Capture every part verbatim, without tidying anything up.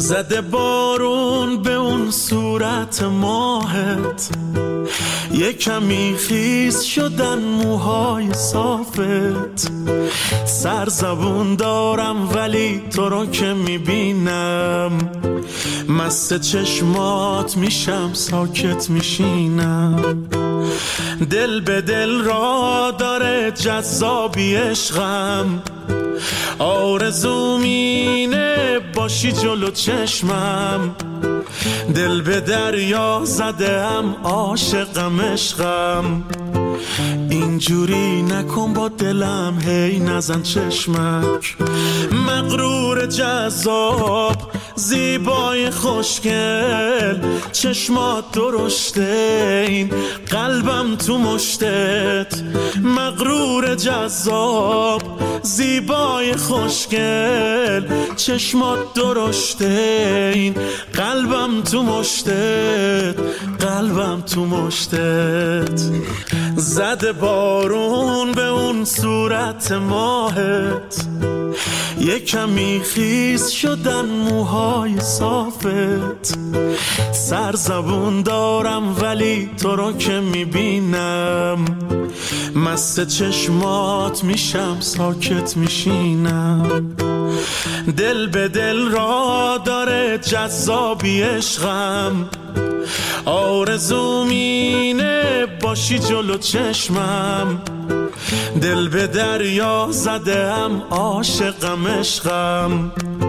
زده بارون به اون صورت ماهت، یه کمی خیس شدن موهای صافت. سرزبون دارم ولی تو رو که میبینم، مست چشمات میشم ساکت میشینم. دل به دل را داره جذابی عشقم، آرزوم اینه باشی جلو چشمم. دل به دریا زدم عاشقم عشقم، اینجوری نکن با دلم هی نزن چشمک. مغرور جذاب زیبای خوشگل، چشمات درشته این قلبم تو مشتت. مغرور جذاب زیبای خوشگل، چشمات درشته این قلبم تو مشتت. قلبم تو مشتت. زده بارون به اون صورت ماهت، یه کمی خیس شدن موهای صافت. سرزبون دارم ولی تو رو که میبینم، مست چشمات میشم ساکت میشینم. دل به دل را داره جذابی عشقم، آرزوم اینه باشی جلو چشمم. دل به دریا زدم عاشقم عشقم،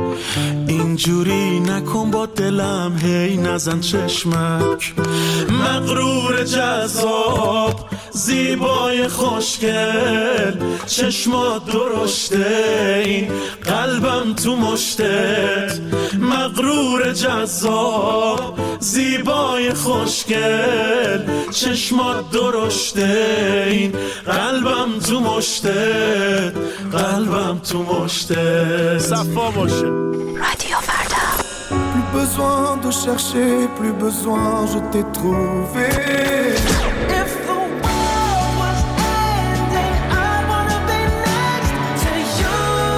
اینجوری نکن با دلم هی نزن چشمک. مغرور جذاب زیبای خوشگل، چشمات درشته این قلبم تو مشتت. مغرور جذاب زیبای خوشگل، چشمات درشته این قلبم تو مشتت. قلبم تو مشتت. صفا باشه. رادیو فردا. Plus besoin de chercher, plus besoin, je t'ai trouvé. If the world was ending, I wanna be next to you.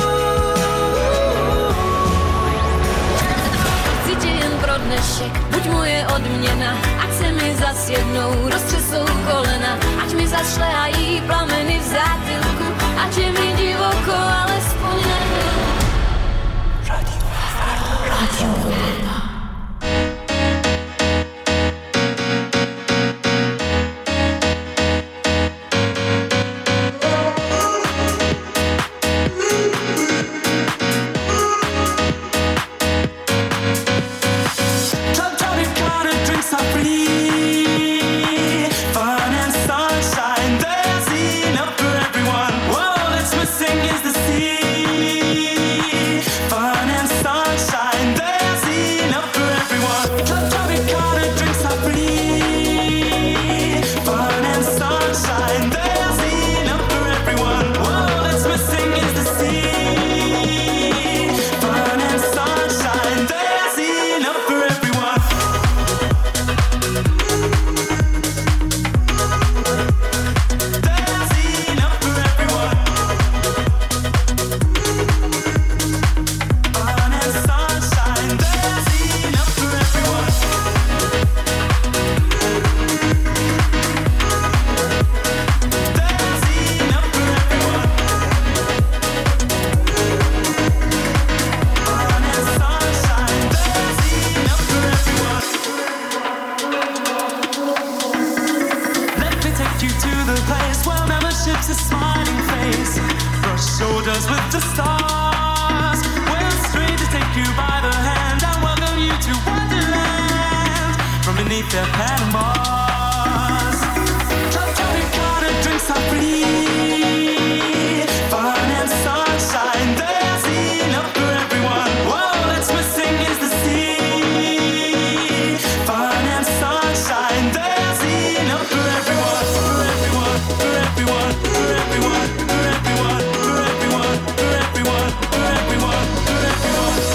Cíti jen pro dnešek, buď moje odměna. Ať se mi zas jednou roztřesou kolena, ať mi zašlehají plameny v zátylku, ať je mi divoko, alespoň na chvíli. رادیو فردا. رادیو فردا.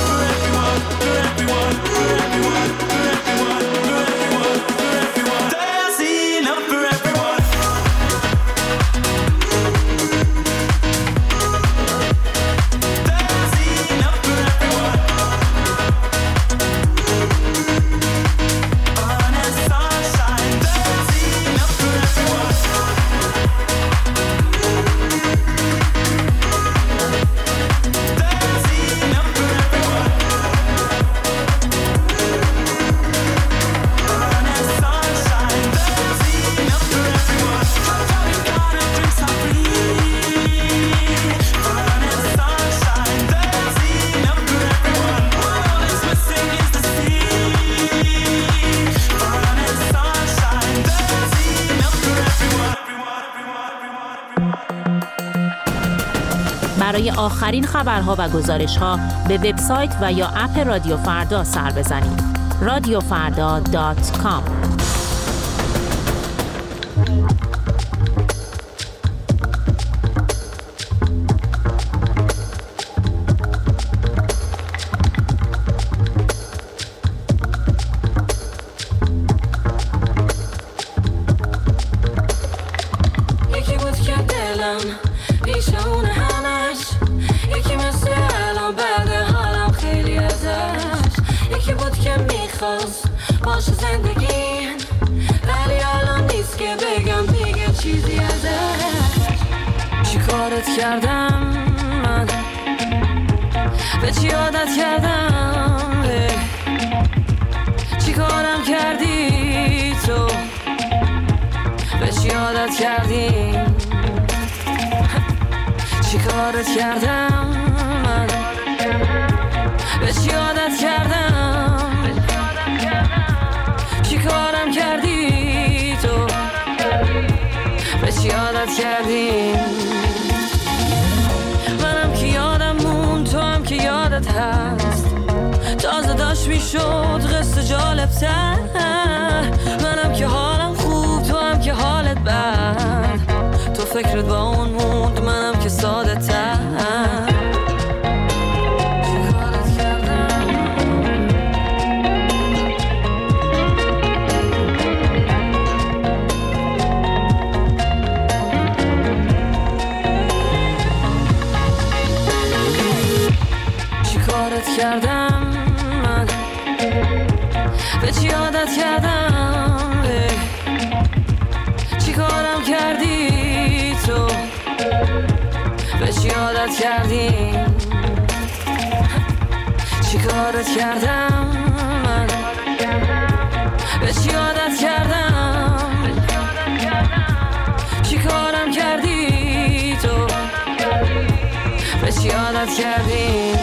Everyone, everyone, everyone, everyone, everyone, everyone. برای آخرین خبرها و گزارش‌ها به وبسایت و یا اپ رادیو فردا سر بزنید. رادیو فردا دات کام. یکی بود که دلم پیش اون همش، یکی مثل الان بعد حالم خیلی ازش، یکی بود که میخواست باشه زندگیم ولی الان نیست که بگم دیگه چیزی ازش. چی کارت کردم من، به چی عادت کردم، چی کارم کردی تو، به چی عادت کردی، چی کارت کردم من، به چی عادت کردم، چی کارم کردی تو، به چی عادت کردی. منم که یادم مون، تو هم که یادت هست، تازه داشت میشد قصه جالب تر. منم که حالم خوب، تو هم که حالت بد، تو فکرت با اون موند، منم که ساده تر. کردم من، به چی عادت کردم، چی کارم کردی تو، به چی عادت کردی، چی کارت کردم من، به چی عادت کردم، چی کارم کردی تو، به چی عادت کردی.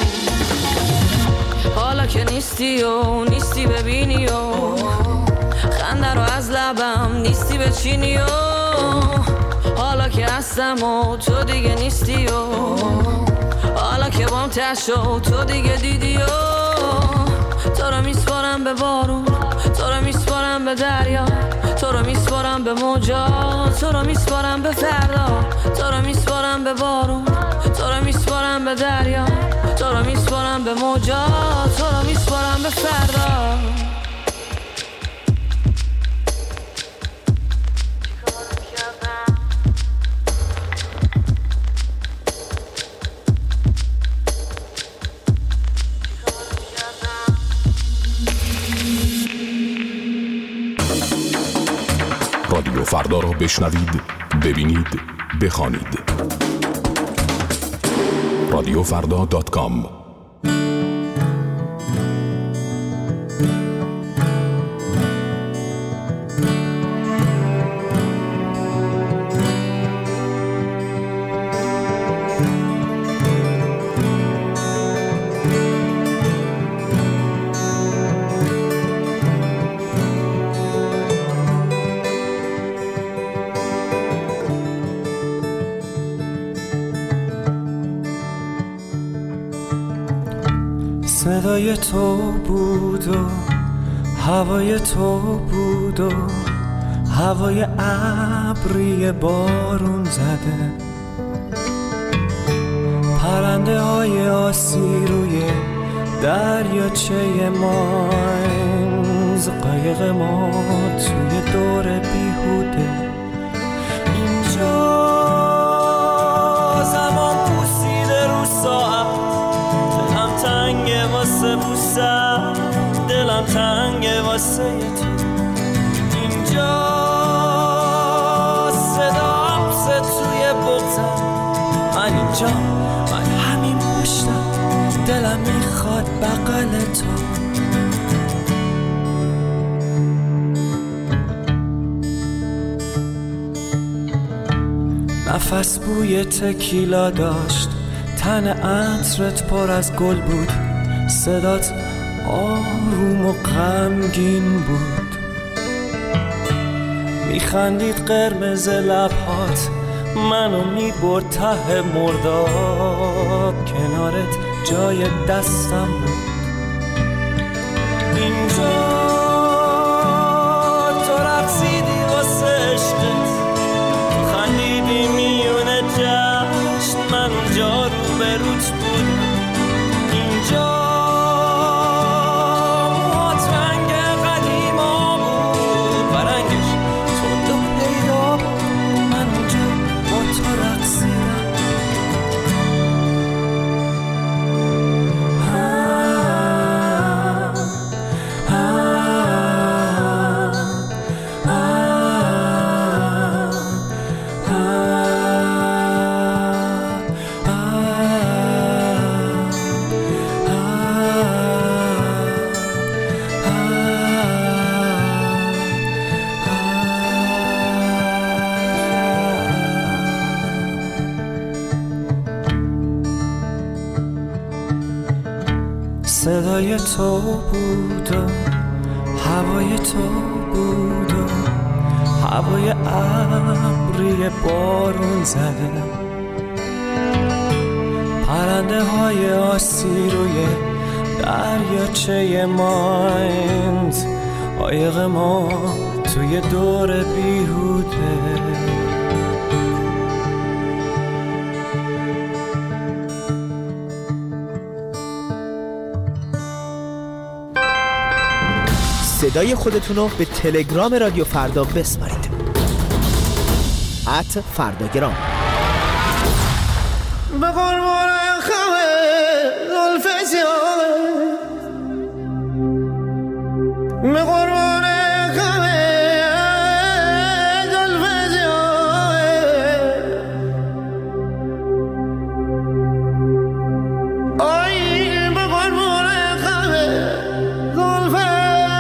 حالا که نیستی و نیستی ببینی و خنده رو از لبم نیستی بچینی و حالا که هستم و تو دیگه نیستی و حالا که بام تشت و تو دیگه دیدی و تو رو میسپارم به بارون، تو رو میسپارم به دریا، تو رو میسپارم به موجا، تو رو میسپارم به فردا، تو رو میسپارم به بارون، تو رو میسپارم به دریا، تو رو میسپارم به موجا، تو رو میسپارم به فردا. رادیو فردا را بشنوید، ببینید، بخوانید. رادیو فردا دات کام. صدای تو بود و هوای تو بود و هوای ابری بارون زده، پرنده های آسی روی دریاچه ماینز، قایق ما توی دور بیهوده. اینجا زمان پوسیده رو ساعت، دلم تنگه واسه بوسم، دلم تنگه واسه تو. اینجا صدا حبسه توی بغزم، من اینجا، من همین پشتم، دلم میخواد بغل تو. نفس بوی تکیلا داشت، تن عطرت پر از گل بود، صدات آروم و غمگین بود. میخندید قرمز لبهات، منو میبرد ته مرداب، کنارت جای دستم بود. اینجا تو رقصیدی واسه عشقت، خندیدی میونه جشن، من اونجا رو به روت بودم. اینجا موهات رنگ قدیما بود و رنگش تند و پیدا بود. من اونجا با تو رقصیدم. صدای تو بود و هوای تو بود و هوای ابری بارون زده، پرنده های آسی روی دریاچه مایند، قایق ما توی دور بیهوده. صدای خودتون رو به تلگرام رادیو فردا بسپارید. ات فرداگرام. به قربان خمه زلف سیاه، به قربان خمه زلف سیاه، آی به قربان خمه زلف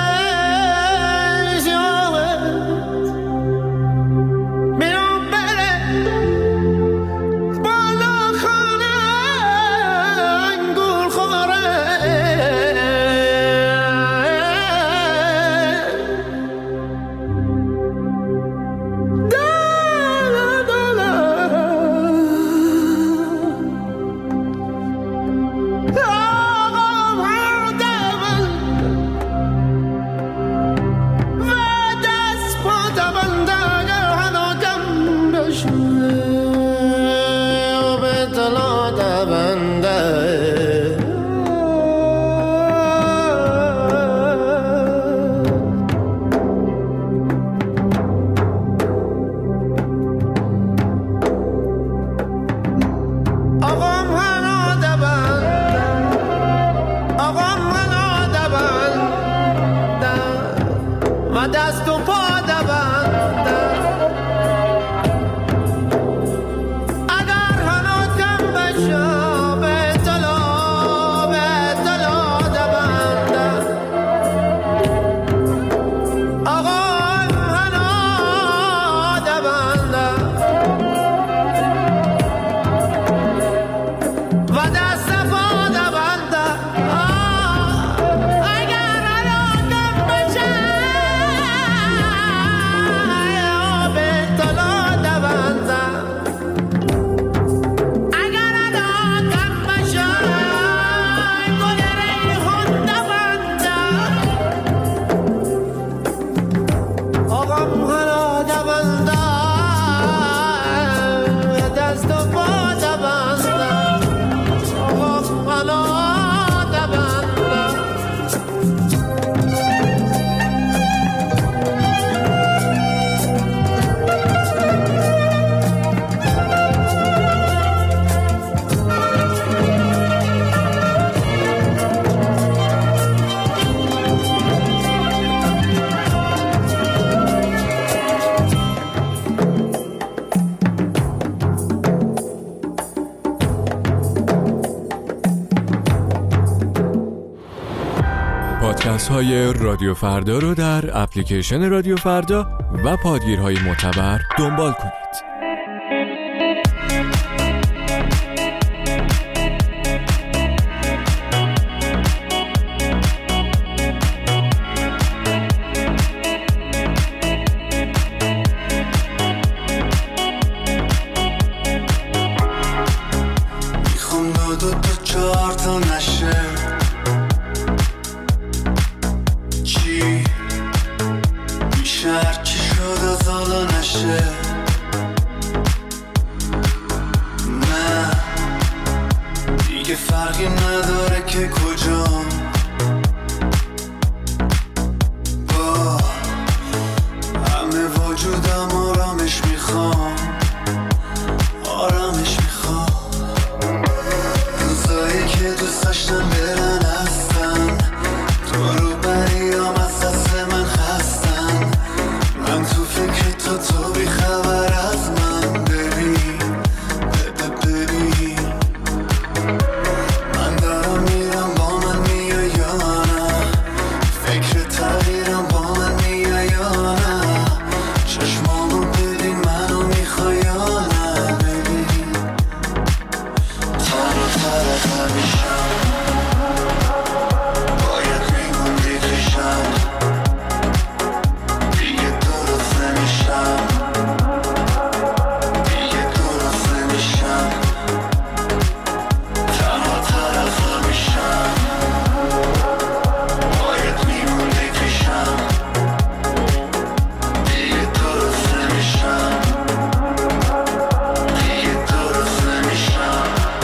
پادکست های رادیو فردا رو در اپلیکیشن رادیو فردا و پادگیرهای معتبر دنبال کنید. دو تا چهار تا نشه چی میشه هرچی شد از حالا نشه نه دیگه فرقی نداره که کجام با همه وجودم آرامش میخوام آرامش میخوام روزایی که دوست داشتم برن هستن تو رو بریام از دست من خستن من تو فکر تو تو بی خبر از من ببین ببین من دارم میرم با من میای یا نه فکر تغییرم با من میای یا نه چشمامو ببین منو میخوای یا نه ببین تنها ترت نمیشم باید میموندی پیشم دیگه درست نمیشم دیگه درست نمیشم تنها ترت نمیشم باید میموندی پیشم دیگه درست نمیشم دیگه درست نمیشم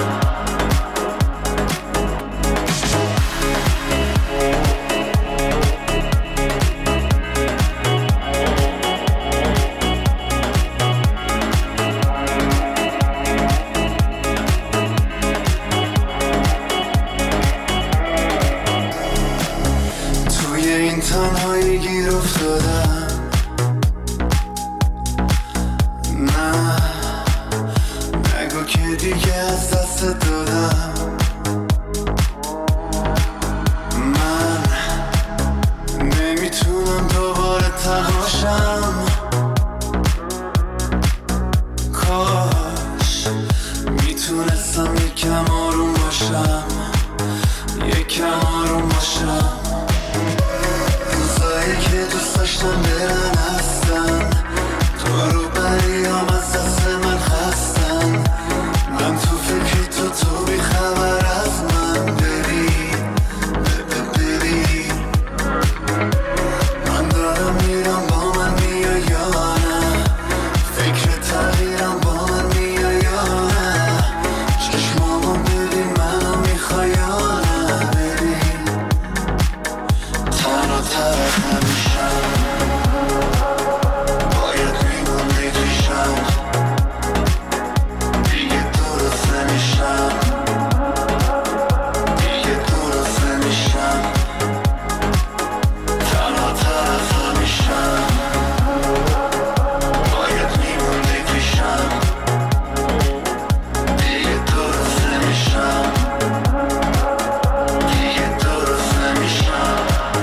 توی این تنهایی گیر افتادم نه نگو که دیگه از دست دادم من نمیتونم دوباره تنهاشم کاش میتونستم یکم آروم باشم یکم آروم باشم روزایی که دوست داشتم برن هستن تو رو بریام از دست من خستن من تو فکر تو تو بی خبر از من ببین ببین من دارم میرم با من میای یا نه فکر تغییرم با من میای یا نه چشمامو ببین منو میخوای یا نه ببین تنها ترت نمیشم باید میموندی پیشم دیگه درست نمیشم دیگه درست نمیشم تنها ترت نمیشم باید میموندی پیشم دیگه درست نمیشم دیگه درست نمیشم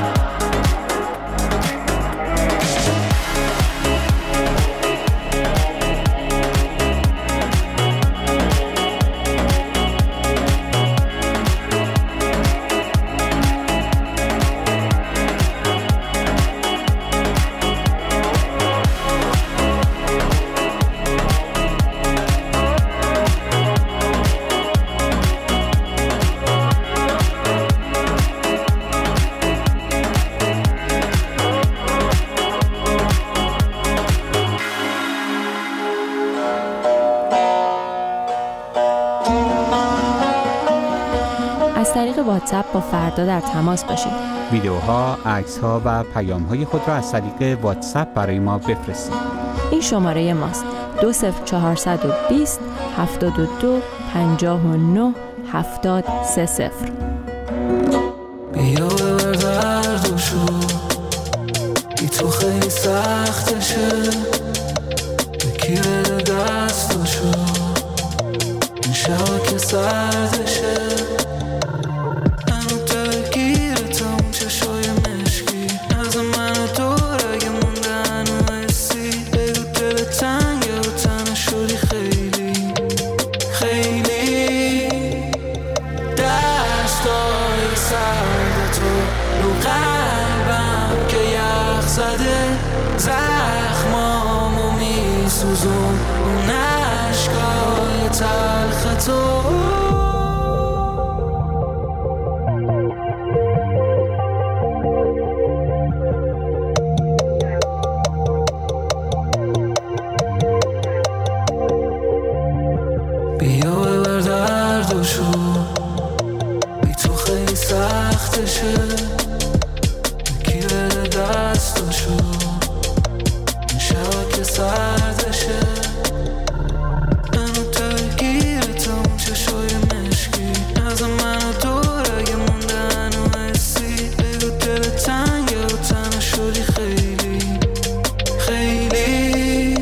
از طریق واتساپ با فردا در تماس باشید. ویدیوها، عکس‌ها و پیام‌های خود را از طریق واتساپ برای ما بفرستید. این شماره ماست: دو صفر چهارصد و بیست هفتاد و دو پنجاه و نه هفتاد سه صفر. بیا ببر دردشو بی تو خیلی سختشه بکی بده دستشو این شبا که سردشه منو دلگیرتم چشای مشکی از منو دور اگه موندن و حسی بگو دل تنگ رو تنه شدی خیلی خیلی دستای سرد تو رو قلبم که یخ زده زخمامو میسوزون اون عشقای تلخ تو بیا ببر دردشو، بی تو خیلی سختشه، کی بده دستشو، این شبا که سردشه، منو ترگیرتم چشای مشکی، از منو دور اگه مونده هنو حسی، بگو دل تنگه و تنها شدی خیلی خیلی،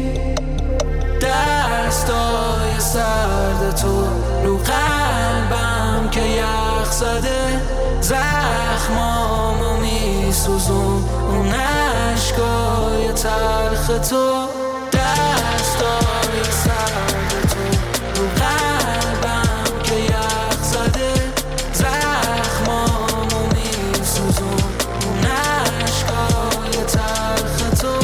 دستای سرد تو رو قلبم که یخ زده، زخمامو میسوزون اون عشقای تلخ تو، دستای سرد تو رو قلبم که یخ زده، زخمامو میسوزون اون عشقای تلخ تو.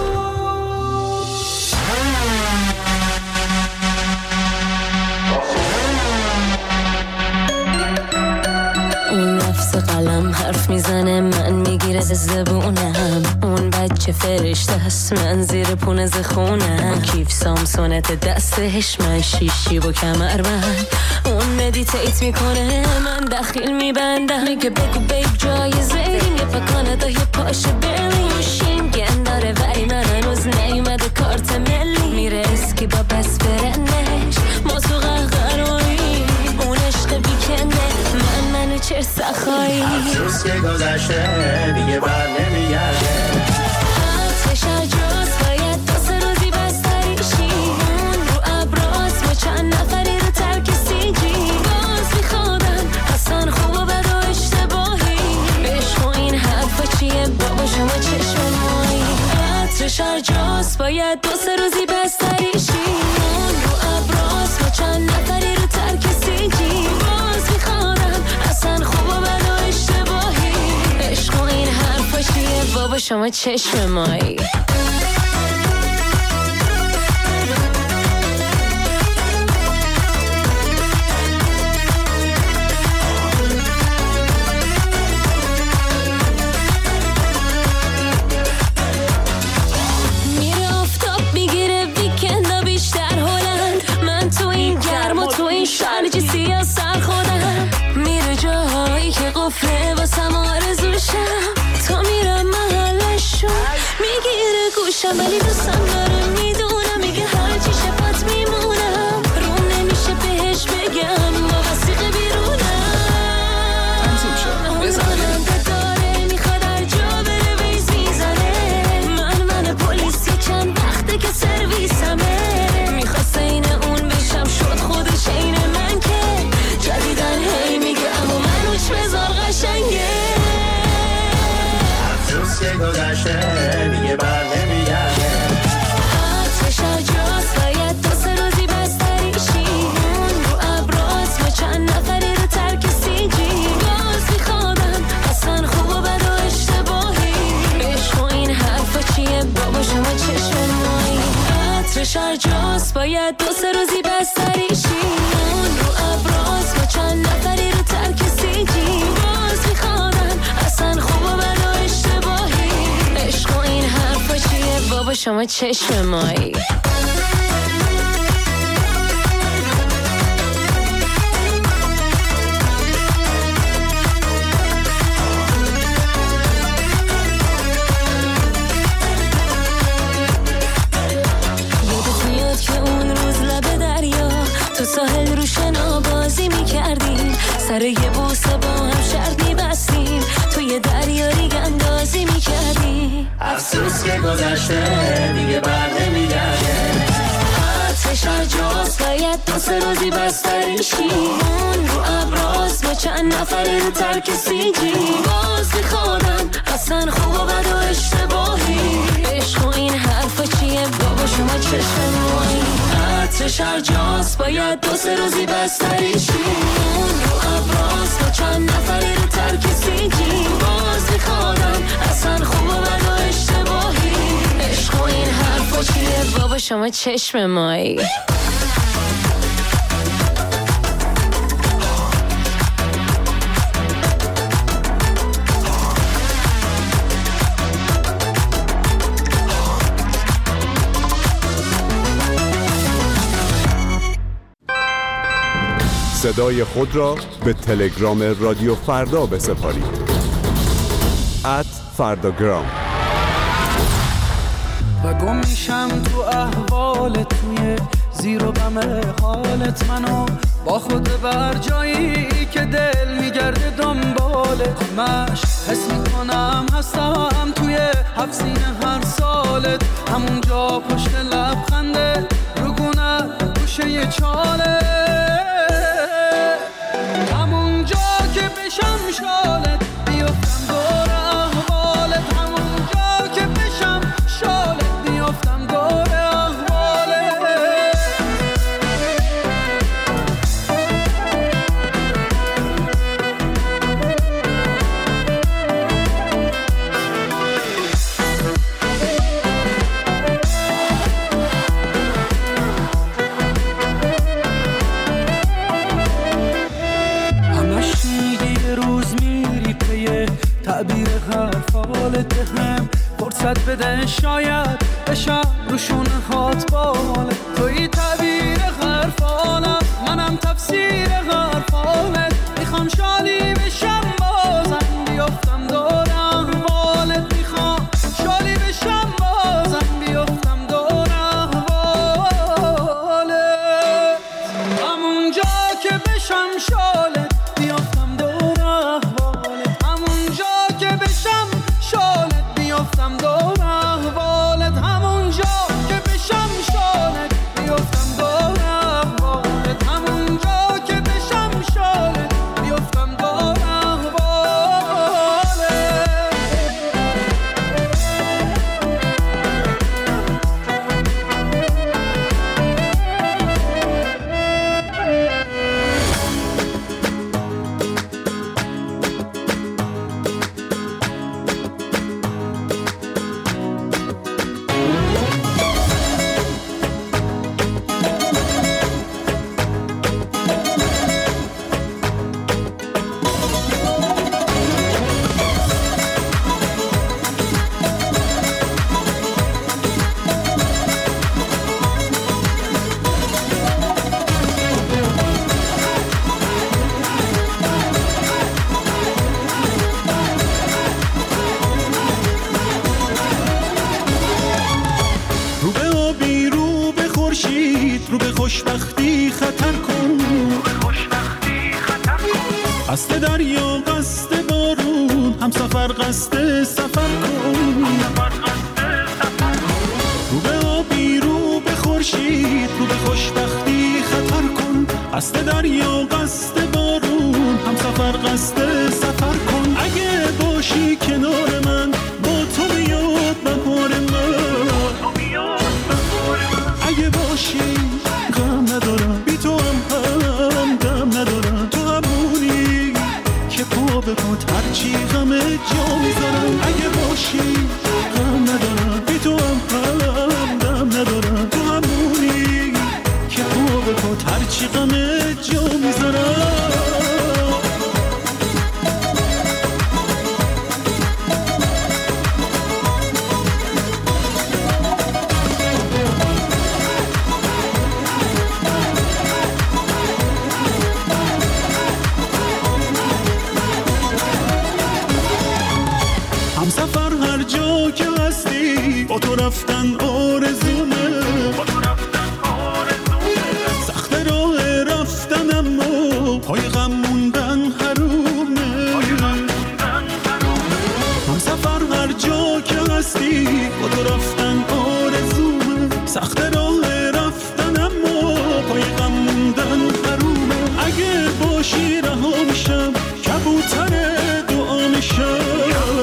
اون نفس قلم حرف میزنه، من میگیره زبونم، اون بچه فرشته هست، من زیر پونه زخونم، کیف سامسونت دستش، من شیشی و کمر بند، اون مدیتیت میکنه، من دخیل میبندم، میگه بگو بیب جای زیریم، یه پا کانادا یه پاش برلین، شینگن داره ولی من هنوز نیومده کارت ملی، میره اسکی با بس برنش، ما تو قهقرایی، اون عشق بیکنه، من منو چه سخایی، افسوس که گذشته دیگه بر نمیگرده، آتش عجاز باید دو سه روزی بستریشی، اون رو ابراز با چند نفری رو ترک سیجی، باز میخوادم اصلا خوب و بد و اشتباهی، عشق و این حرفا چیه بابا شما چشم مایی، آتش عجاز باید دو سه روزی بستریشی، اون رو ابراز با چند نفری رو ترک سیجی، باز میخوادم اصلا خوب و بد و اشتباهی، عشق و این حرفا چیه بابا شما چشم مایی. میره آفتاب میگیره ویکندا بیشتر هلند، من تو این گرم و تو این شرج سیاه سر خودم، میره جاهایی که قفله واسم آرزوشم، تا میرم محلشون میگیره گوشم، ولی دوستم داره میدونم، میگه هرچی شفت میمونم، روم نمیشه بهش بگم با وسیقه بیرونم، اون داره میخواد هر جا بره ویز میزنه، من من پلیسی چند وقته که سرویسمه، میخواست این اون بشم شد خودش این من که جدیدن هی میگه اما من اوچ بزار قشنگه، افسوس که گذشته دیگه بر نمیگرده، آتش عجاز باید دو سه روزی بستریشی، اون رو ابراز با چند نفری رو ترک سیجی، باز میخوادم اصلا خوب و بد و اشتباهی، عشق و این حرفا چیه بابا شما چشم مایی، آتش عجاز باید دو سه روزی بستریشی، اون رو ابراز با چند نفری رو ترک سیجی، باز میخوادم اصلا خوب و بد و اشتباهی، عشق و این حرفا چیه بابا شما چشم مایی. یادت میاد که اون روز لب دریا تو ساحل رو شنا بازی میکردیم، سر یه بوسه با هم شرط میبستیم، توی دریا ریگ اندازی میکردیم، افسوس که گذشته دیگه بر نمیگرده، آتش عجاز باید دو سه روزی بستریشی، اون رو ابراز با چند نفری رو ترک سیجی، باز میخوادم اصلا خوب و بد و اشتباهی، عشق و این حرفا چیه بابا شما چشم مایی، آتش عجاز باید دو سه روزی بستریشی، اون رو ابراز با چند نفری رو ترک سیجی، باز میخوادم اصلا خوب و بد و اشتباهی، عشق و این حرفا چیه بابا شما چشم مایی. صدای خود را به تلگرام رادیو فردا بسپارید. ات فرداگرام. و گم میشم تو احوالت، توی زیر و بم حالت، منو با خود بر جایی که دل میگرده دنبالت. مش حس میکنم هستم توی حفظین هر سالت، همونجا پشت لبخنده رگونت گوشه یه چاله، همونجا که بشم شالت بیفتم دور احوالت، همونجا که بشم شالت بیفتم دور احوالت. تعبیر حرفالت هم فرصت بده، شاید بشم روشون هات بالت. توی تعبیر حرفالم، منم تفسیر حرفالت. میخوام شالی بشم بازم بیفتم دور احوالت، میخوام شالی بشم بازم بیفتم دور احوالت، همونجا که بشم شالت بیفتم دور احوالت، همونجا که بشم شالت بیفتم دور احوالت، همونجا که بشم شالت بیفتم دور احوالت، همونجا که بشم شالت بیفتم دور رو به خوشبختی خطر کن، قصد دریا قصد بارون، هم سفر قصد سفر کن، رو به آبی رو به خورشید، رو به خوشبختی خطر کن، قصد دریا قصد بارون، هم سفر قصد سفر کن. اگه باشی کنار من، با تو بیاد بهار من، اگه باشی غم ندارم، بی تو هم هم دم ندارم، تو همونی که پا به پات هرچی غم جا میذارم. اگه باشی غم ندارم، بی تو هم هم دم ندارم، تو همونی که پا به پات هرچی غم جا میذارم. همسفر هر جا که هستی، با تو رفتن آرزومه، سخت راه رفتن اما پای غم موندن حرومه. همسفر هر جا که هستی، با تو رفتن آرزومه، سخت راه رفتن اما پای غم موندن حرومه. اگه باشی رها میشم، کبوتر دعا میشم،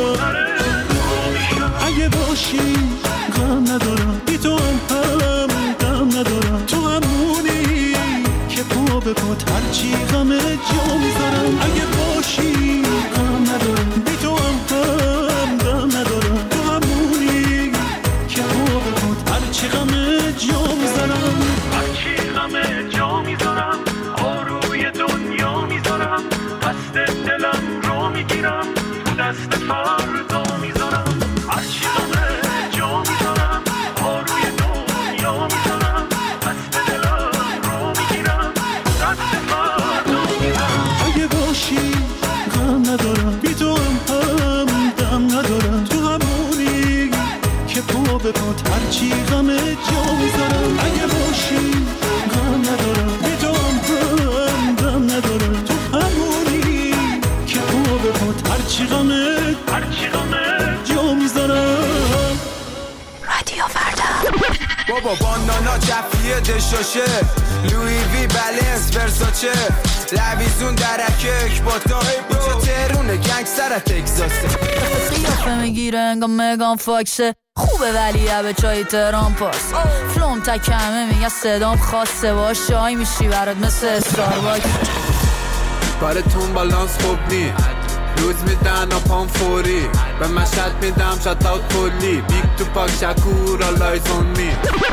اگه باشی غم ندارم، بی تو هم هم دم ندارم، تو همونی که پا به پات هرچی غم جا میذارم. اگه باشی غم ندارم، بی تو هم هم دم ندارم، تو همونی که پا به پات هرچی غم جا میذارم، هرچی غم جا میذارم، آروی دنیا میذارم، دست دلم رو میگیرم، تو دست فردا میذارم، هرچی غم جا میذارم، آروی دنیا میذارم، دست دلم رو میگیرم، دست فردا. بکن هرچی غم جا میذارم اگه باشی غم ندارم بی تو هم غم ندارم تو همونی که پا بکن هرچی غم هرچی غم جا میذارم. رادیو فردا. بابا باندانا کفیه دشاشه لوی وی بلنس ورساچه لویزون درکک با تا اینجا ترونه گنگ سر تکزاسه قیافه میگیره انگا مگان فاکسه خوبه ولی به چای تهران پاس فلوم تکمه میگه صدام خاصه باش شای میشی برات مثل استارباکس کارتون بالانس خوب نی روز میدن و پام فوری به مشهد میدم شات اوت کلی بیگ تو پاک شکور آلایز اون می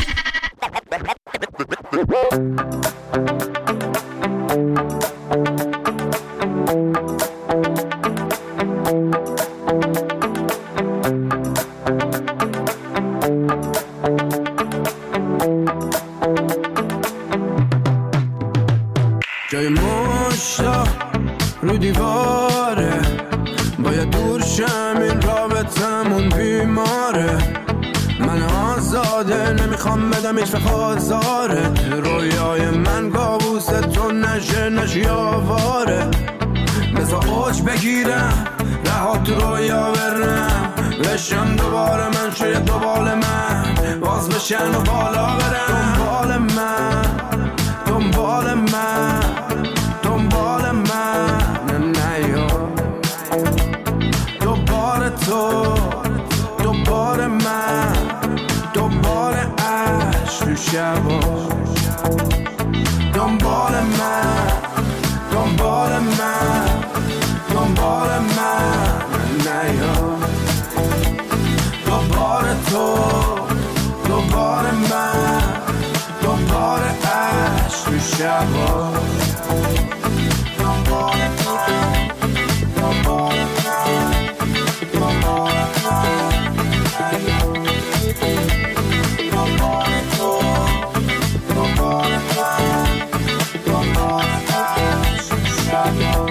جای مشتا رو دیواره باید دور شم این رابطمون بیماره من آزاده نمیخوام بدم هیچ وقت آزاره رویای من کابوس تو نشه نشی آواره بذار اوج بگیرم رها تو رویا برم بشم دوباره من شاید دوباره من باز بشن و بالا برم دنبال من دنبال من دنبال من نه نه یا دوباره تو دوباره من دوباره عشق تو شبا دنبال من دنبال من دنبال من نه یا دوباره تو دوباره من دوباره عشق تو شبا دنبال من دنبال من دنبال من دنبال تو دنبال من دنبال عشق تو شبا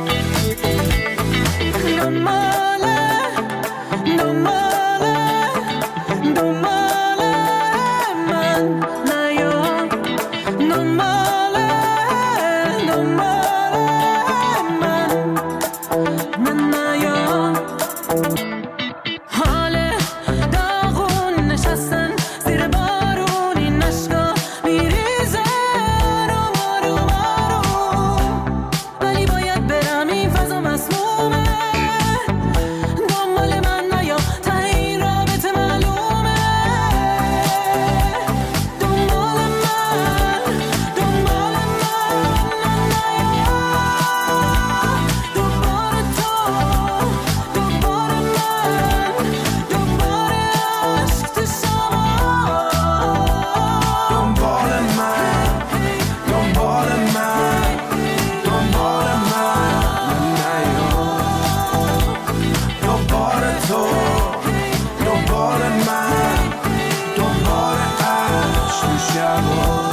دنباله دنباله دنباله من نیا دنباله دنباله من من نیا حال داغون نشستن زیر بارون این نشکا میریزه رو رو رو ولی باید برم این فضا مسمومه دنبال من نیا تا این رابطه معلومه دنبال من دنبال من نیا دوباره تو دوباره من دوباره عشق تو شما دنبال من دنبال من دنبال من نیا دوباره تو دوباره من دوباره عشق تو شبا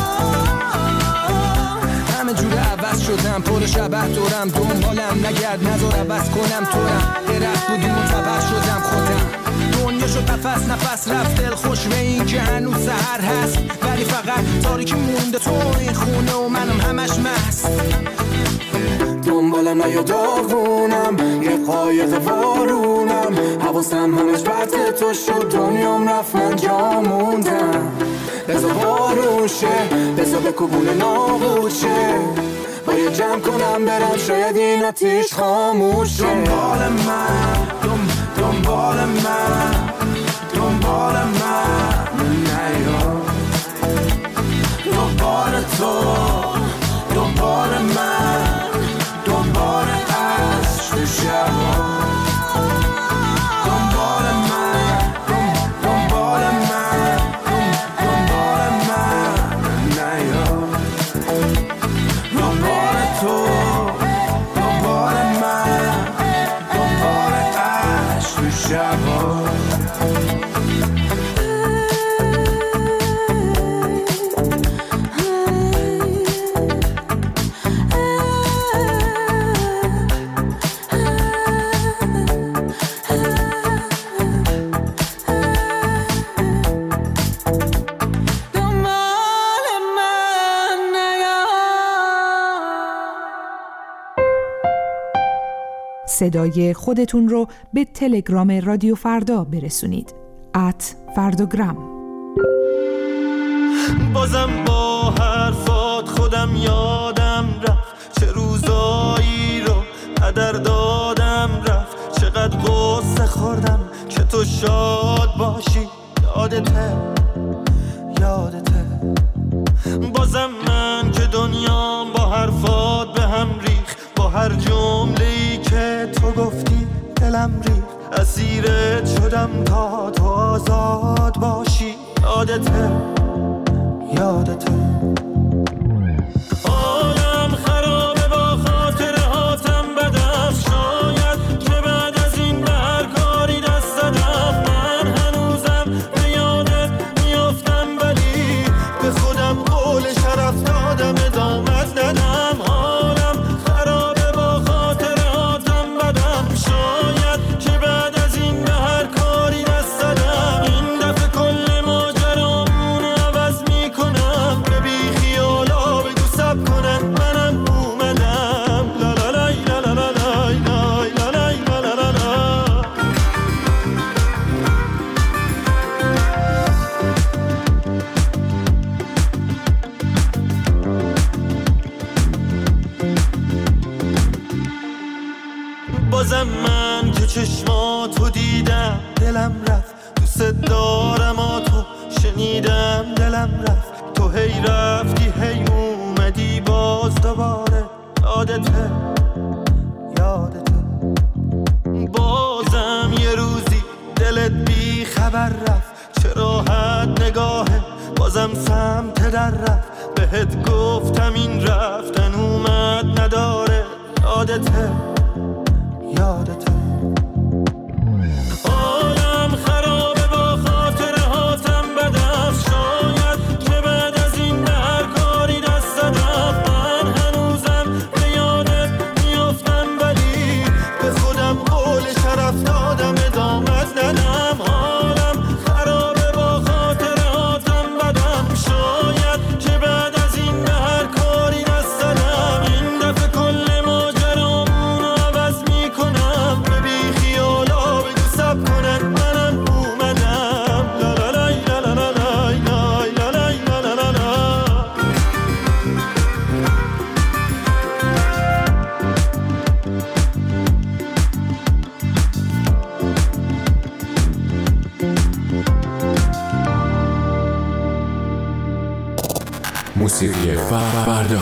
همه جور عوض شدم پر شبه دورم دنبالم نگرد نذار عوض کنم تورم درخت بودی منتبه شدم خودم دنیا شد نفس نفس رفت دل خوش به این که هنوز سحر هست ولی فقط تاریکی مونده تو این خونه و منم همش مست دنبالم نیا داغونم یه قایق وارونم حواسم همش بد تو شد دنیام رفت من جا موندم بذار بارون شه بذار بکوبونه نابود شه باید جمع کنم برم شاید این آتیش خاموش شه دنبال من دم دنبال من دنبال من نیا دوباره تو دوباره من دوباره عشق تو شبا دنبال من دنبال من دنبال من نیا دوباره تو دوباره من دوباره عشق تو شبا صدای خودتون رو به تلگرام رادیو فردا برسونید. ات فرداگرام. بازم با حرفات خودم یادم رفت، چه روزایی رو هدر دادم رفت، چقدر غصه خوردم که تو شاد باشی. یادته یادته بازم من که دنیام با حرفات به هم ریخ، با هر جمله‌ای که تو گفتی دلم ریخ، اسیرت شدم تا تو آزاد باشی. یادته یادته حالم خرابه با خاطر هاتم بدم، شاید که بعد از این به هر کاری دست دادم. من هنوزم به یادت میافتم ولی به خودم قول شرف دادم ادامت ندم. حالم خرابه با خاطر هاتم بدم، شاید که بعد از این به هر کاری دست دادم. این دفعه کل ماجرامون عوض میکنم، به بی خیالا بگو سب کنن منم اومدم. لا لا لای لا لا لا لای لای لا لای لا لا لا لا. بازم من که چشماتو دیدم دلم رفت، دوست دارم آتو شنیدم دلم رفت. تو هی رفتی هی اومدی باز دوباره. یادته یادته بازم یه روزی دلت بی خبر رفت، چه راحت نگاهه بازم سمت در رفت. بهت گفتم این رفتن اومد نداره. یادته یادته حالم خرابه با خاطر هاتم بدم، شاید که بعد از این به هر کاری دست دادم. من هنوزم به یادت میافتم ولی به خودم قول شرف دادم ادامت ندم. حالم خرابه با خاطر هاتم بدم، شاید که بعد از این به هر کاری دست دادم. این دفعه کل ماجرامون عوض میکنم، به بی خیالا بگو سب کنن منم اومدم. لا لا لای لا لا لا لای لای لا لای لا لا لا لا. موسیقی فردا.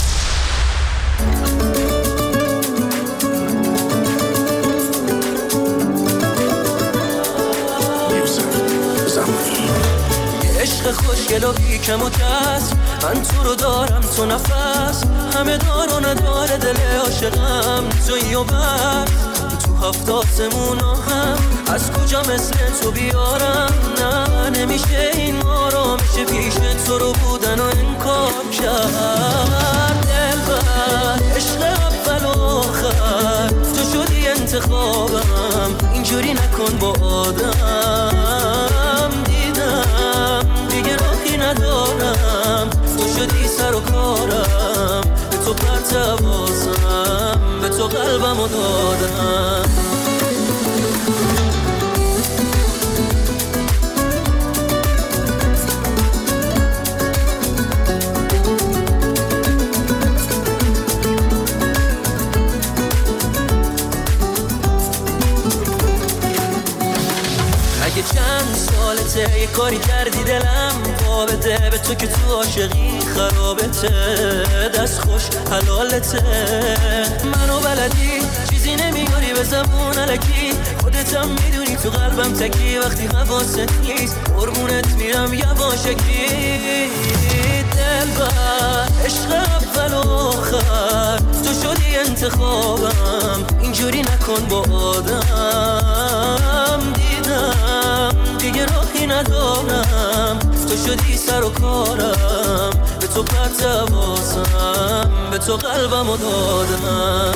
عشق خوشگل و بیکم و کس، من تو رو دارم تو نفس، همه دار و نداره دل عاشقم تویی و بس. تو هفت آسمون هم از کجا مثل تو بیارم، نه نمیشه این ما رو میشه پیش تو رو بودن و انکار کرد. دلبر عشق اول و آخر تو شدی انتخابم، اینجوری نکن با آدم. دیدم دیگه راهی ندارم، تو شدی سر و کارم، به تو پرتوازم، به تو قلبمو دادم. اگه چند سالته یه کاری کردی دلم بابته، به تو که تو عاشقی خرابته، دست خوش حلالته. منو بلدی چیزی نمیاری به زبون الکی، خودتم میدونی تو قلبم تکی، وقتی حواست نیست قربونت میرم یواشکی. دلبر عشق اول و آخر تو شدی انتخابم، اینجوری نکن با آدم. دیدم دیگه راهی ندارم، تو شدی سر و کارم، به تو پرتوازم، به تو قلبمو دادم.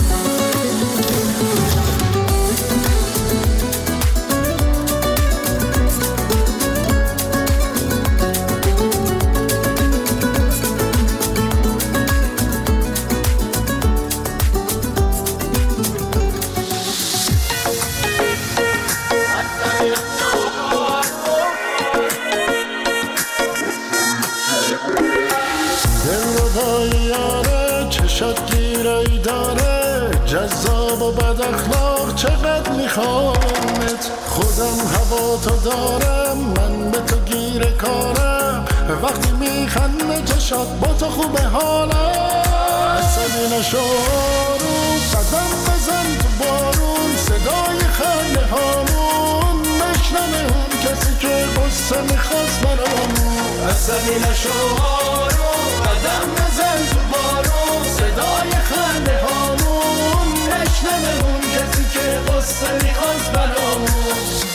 چشات گیرایی داره، جذاب و بد اخلاق چقدر میخوامت. خودم هوا تو دارم، من به تو گیر کارم، وقتی میخنده چشات با تو خوبه حالم. عصبی نشو رو قدم بزن تو بارون، صدای خنده هامون نشنمه اون کسی که بسته میخواست برامون. عصبی نشو رو قدم بزن تو بارون، صدای خنده هامون نشنمه اون کسی که بسته میخواست برامون.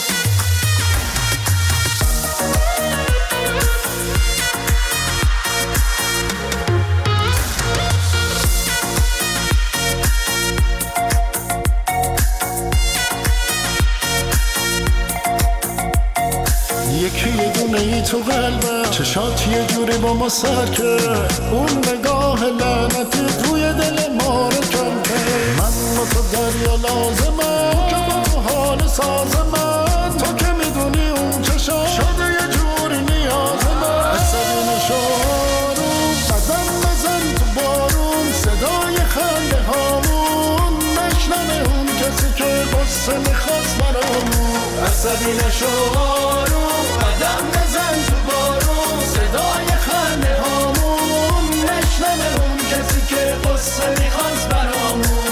یکی یه دونه ای تو قلبم، چشات یه جوری با ما سر کرد، اون نگاه لعنتی توی دل ما رو کم کرد. من و تو دریا لازمم، که با تو حال ساز من، تو که میدونی اون چشات شده یه جوری نیاز من. عصبی نشو رو قدم بزن تو بارون، صدای خنده هامون نشنمه اون کسی که بسته میخواست برامون. عصبی نشو رو قدم بزن تو بارون، صدای خنده هامون نشنمه اون کسی که قصه میخواست برامون.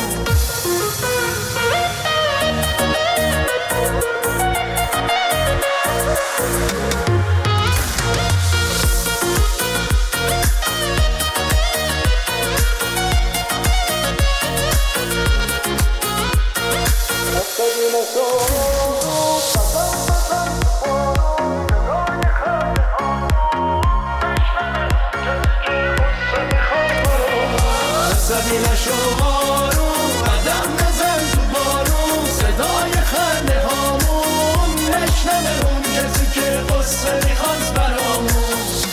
عصبی نشو رو قدم بزن تو بارون، صدای خنده هامون نشنمه اون کسی که قصه میخواست برامون.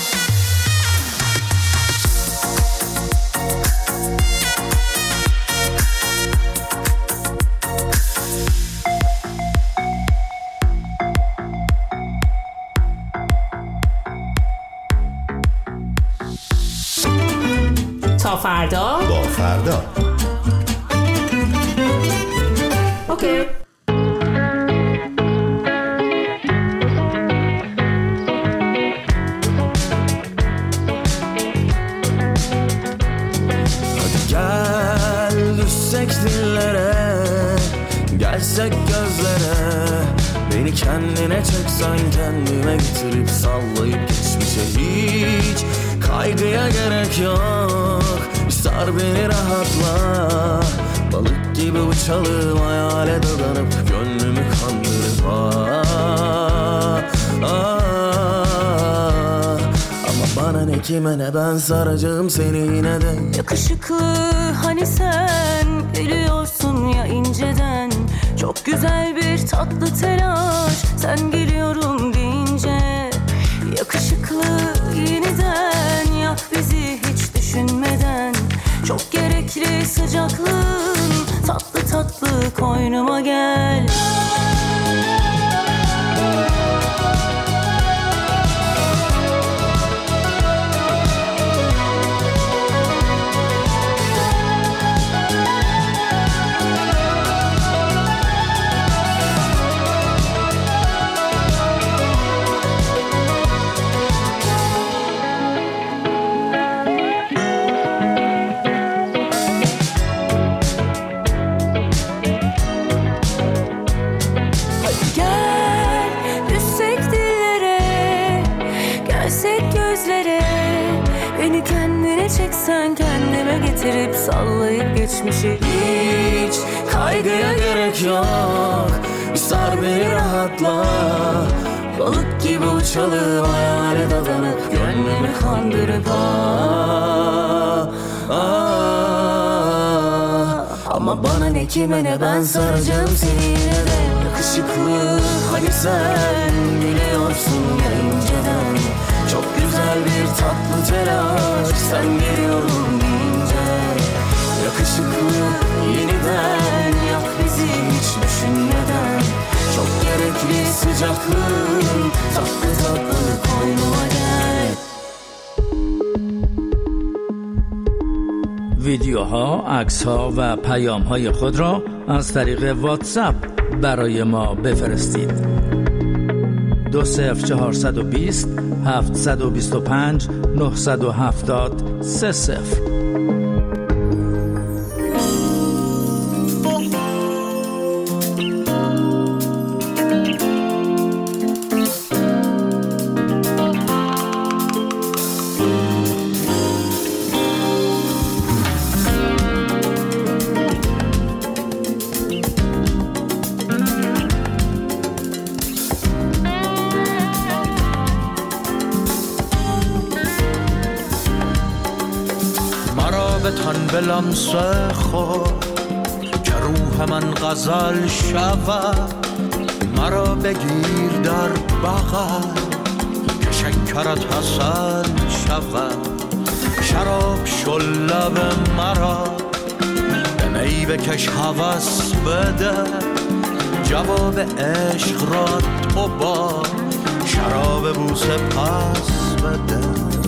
تا فردا با فردا. اوکی. Gel düşsek dillere, gelsek gözlere, beni kendine çeksen kendime getirip sallayıp geçmişe hiç kaygıya gerek yok. Sar beni rahatla, balık gibi uçalım hayale dadanıp gönlümü kandırıp ah, ah. Ama bana ne kime ne ben saracağım seni yine de. Yakışıklı hani sen gülüyorsun ya inceden, çok güzel bir tatlı telaş sen geliyorum deyince. Yakışıklı yeniden yak bizi hiç düşünmeden, çok gerekli sıcaklığın tatlı tatlı koynuma gel. Sen kendime getirip sallayıp geçmişi hiç kaygıya gerek yok. Sar beni rahatla, balık gibi uçalım hayale dadanıp gönlümü kandırıp ah, ah. Ama bana ne kime ne ben saracağım seni yine de. Yakışıklı hani sen biliyorsun ya inceden, çok güzel bir tatlı telaş sen geliyorum deyince. Yakışıklı yeniden yak bizi hiç düşünmeden, çok gerekli sıcaklığın tatlı tatlı koynuma gel. ویدیوها، عکس‌ها و پیام‌های خود را از طریق واتساپ برای ما بفرستید. دو صفر چهارصد و بیست هفتصد و بیست و پنج نهصد و هفتاد سه صفر. لمس خود که روح من غزل شود، مرا بگیر در بغل که شکرت حاصل شود. شراب شل لب مرا به می بکش هوس بده، جواب عشق را تو با شراب بوسه پس بده.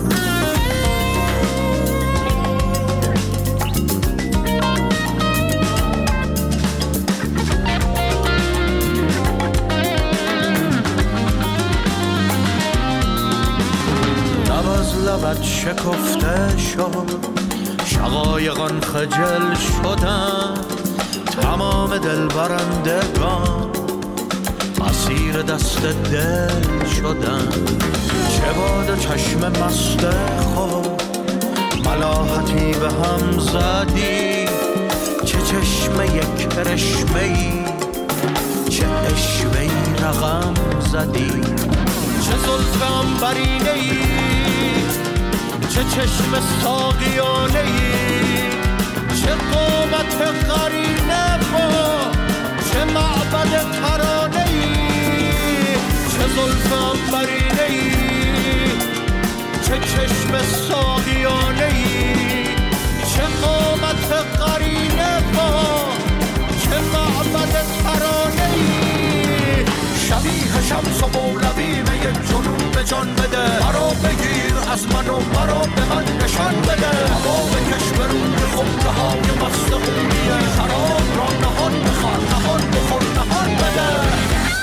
لبت شکفته شد، شقایقان خجل شدن، تمام دل برندگان اسیر دست دل شدن. چه باد چشم مست خود ملاحتی به هم زدی، چه چشمه یک کرشمه‌ای، چه عشوه‌ای رقم زدی. چه زلف عنبرینه‌ای، چه چشم ساقیانه‌ای، چه قامت قرینه با چه معبد ترانه‌ای. چه زلف عنبرینه‌ای، چه چشم ساقیانه‌ای، چه قامت قرینه با چه معبد ترانه‌ای. شبیه شمس و مولوی یک جنون به جان بده، مرا بگیر از من و مرا به من نشان بده. هوا بکش به روی خمره های مست خونیه، شراب را نهان بخور نهان بخور نهان بده.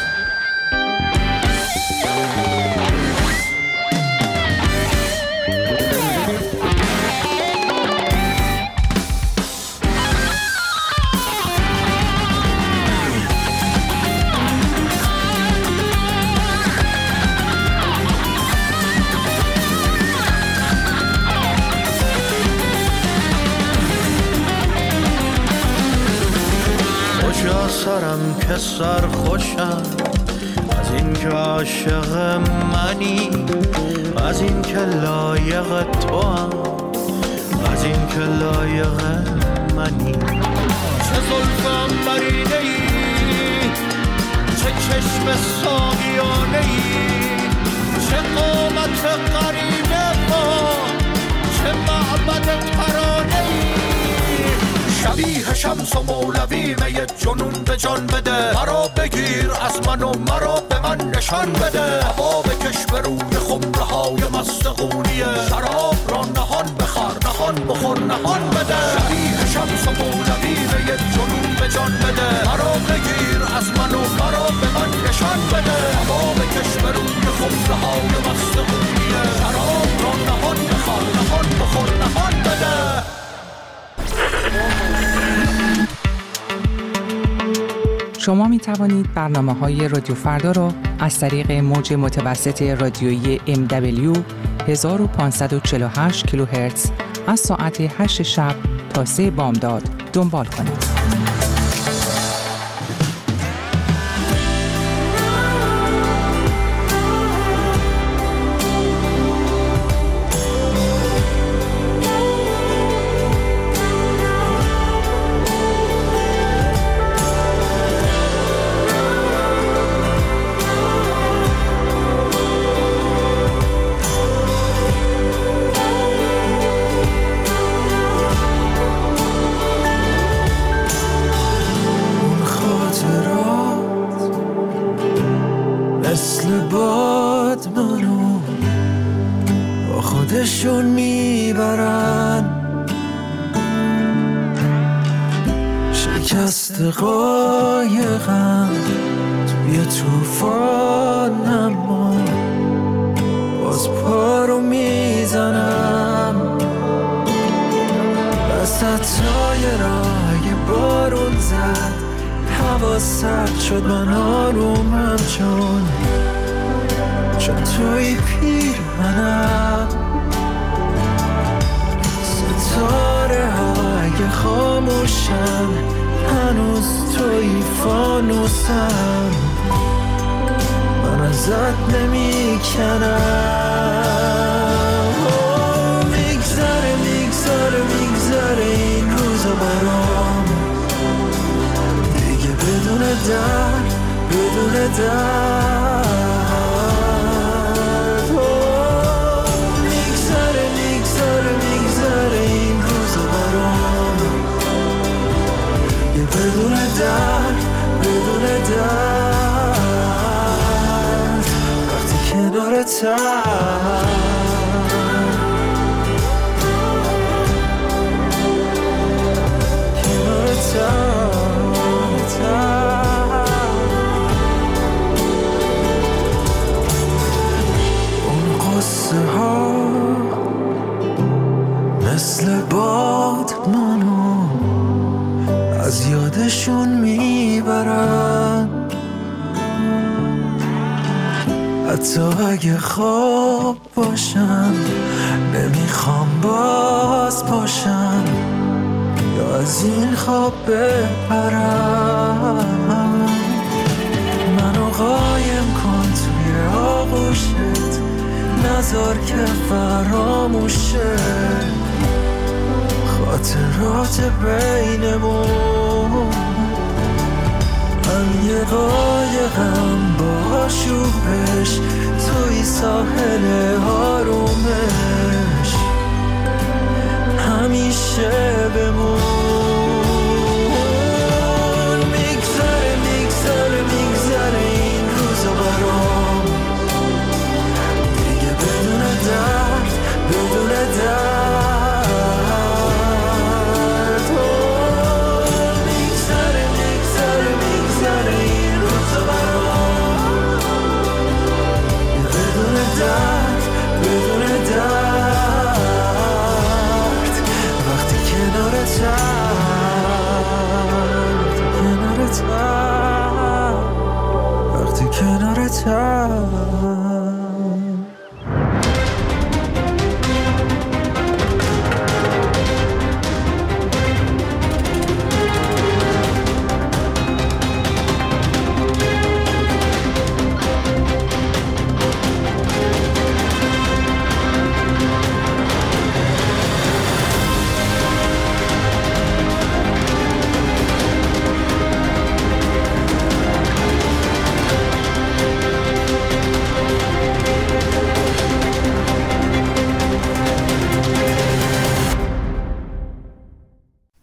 سرم که سر خوشم از این که عاشق منی، از این که لایق تو هم، از این که لایق منی. چه زلف عنبرینه‌ای، چه چشم ساقیانه‌ای، چه قامت قرینه با چه معبد ترانه‌ای. شبیه شمس و مولوی می جنون به جان بده، مرا بگیر از من و مرا به من نشان بده. هوا بکش به روی خمره های مست خونیه، شراب را نهان بخور نهان بخور نهان بده. شبیه شمس و مولوی می جنون به جان بده، مرا بگیر از من و مرا به من نشان بده. هوا بکش به روی خمره های مست خونیه، شراب را نهان بخور نهان بخور نهان بده. شما می توانید برنامه‌های رادیو فردا را از طریق موج متوسط رادیویی ام دبلیو هزار و پانصد و چهل و هشت کیلوهرتز از ساعت هشت شب تا سه بامداد دنبال کنید. شکست قایقم توی توفان، اما باز پا رو میزنم وسط تایرای بارون زد، هوا سرد شد من آرومم چون چون توی پیرهنم. ستاره های خاموشن هنوز توی فانوسم، من ازت نمیکنم. میگذره میگذره میگذره این روزا برام، دیگه بدون درد بدون درد. میگذره میگذره میگذره این روزا برام، دیگه بدون درد بدون درد. وقتی کنارتم اون قصه ها مثل باد منو از یادشون میبرن، حتی اگه خواب باشم نمیخوام باز باشم یا از این خواب بپرم. منو قایم کن توی آغوشت، نذار که فراموشه خاطرات بینمون. من یه قایقم با آشوبش توی ساحل آرومش، همیشه بمون. میگذره میگذره میگذره این روزا برام، دیگه بدون درد بدون درد. میگذره میگذره میگذره این روزا برام، بدون درد بدون درد. وقتی کنارتم وقتی کنارتم